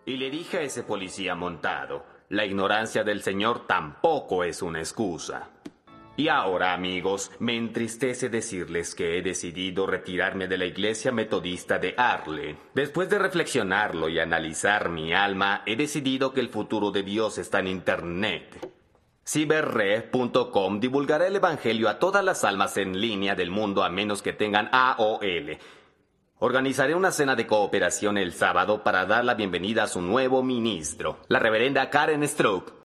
Y le dije a ese policía montado, la ignorancia del señor tampoco es una excusa. Y ahora, amigos, me entristece decirles que he decidido retirarme de la iglesia metodista de Arlen. Después de reflexionarlo y analizar mi alma, he decidido que el futuro de Dios está en Internet. Cyberred.com divulgará el evangelio a todas las almas en línea del mundo a menos que tengan AOL. Organizaré una cena de cooperación el sábado para dar la bienvenida a su nuevo ministro, la reverenda Karen Stroke.